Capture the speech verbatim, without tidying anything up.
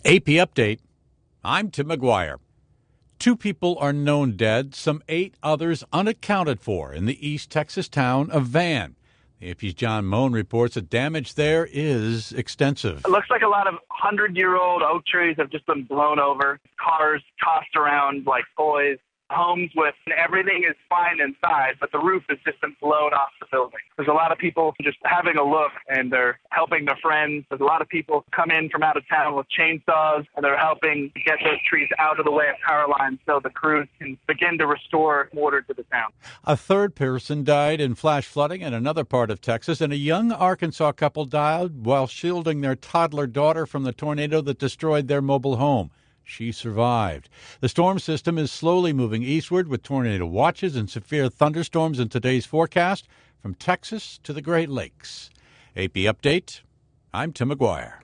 A P Update. I'm Tim McGuire. Two people are known dead, some eight others unaccounted for in the East Texas town of Van. The A P's John Moan reports that damage there is extensive. It looks like a lot of hundred-year-old oak trees have just been blown over, cars tossed around like toys. Homes with everything is fine inside, but the roof has just been blown off the building. There's a lot of people just having a look, and they're helping their friends. There's a lot of people come in from out of town with chainsaws, and they're helping get those trees out of the way of power lines so the crews can begin to restore order to the town. A third person died in flash flooding in another part of Texas, and a young Arkansas couple died while shielding their toddler daughter from the tornado that destroyed their mobile home. She survived. The storm system is slowly moving eastward with tornado watches and severe thunderstorms in today's forecast from Texas to the Great Lakes. A P Update. I'm Tim McGuire.